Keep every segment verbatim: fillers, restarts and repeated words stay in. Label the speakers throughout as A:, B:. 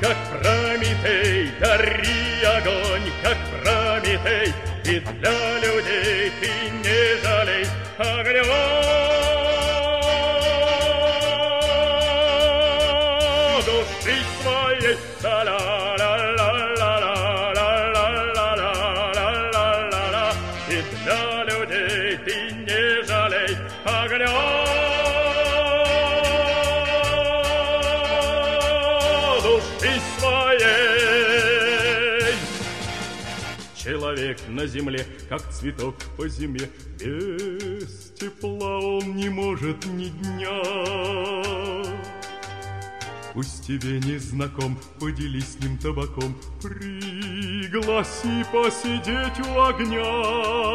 A: как Прометей, дари огонь, как Прометей, и для людей ты не жалей огня. Души своей, ла-ла-ла-ла-ла-ла-ла-ла-ла-ла-ла-ла, и для людей ты не жалей огня. Души своей. Человек на земле, как цветок по зиме, без тепла он не может ни дня. Пусть тебе не знаком, поделись с ним табаком, пригласи посидеть у огня.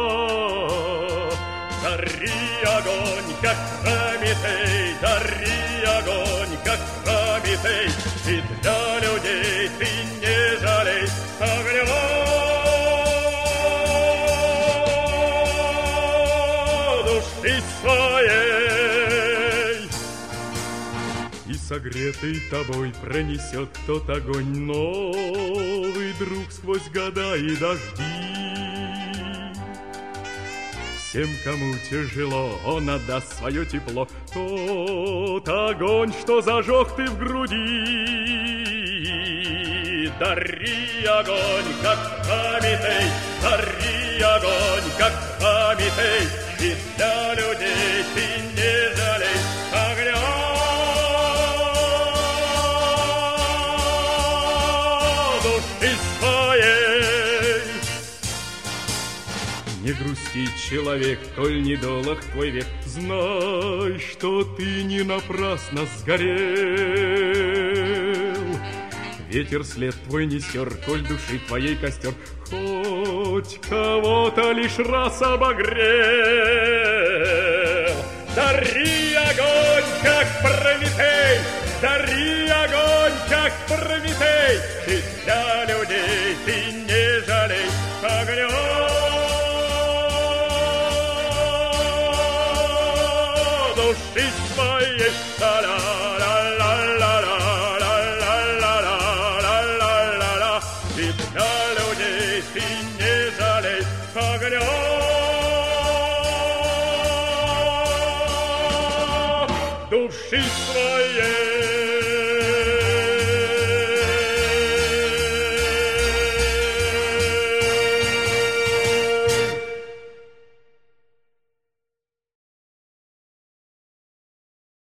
A: Дари огонь, как Прометей, дари огонь, как Прометей, и для людей ты не жалей огня. Души своей. И согретый тобой пронесет тот огонь новый друг сквозь года и дожди. Всем, кому тяжело, он отдаст свое тепло, тот огонь, что зажег ты в груди. Дари огонь, как Прометей, дари огонь, как Прометей, и для людей ты не жалей огня. Души своей. Не грусти, человек, коль недолог твой век, знай, что ты не напрасно сгорел. Ветер след твой не стер, коль души твоей костер хоть кого-то лишь раз обогрел. Дари огонь, как Прометей, дари огонь, как Прометей, и для людей ты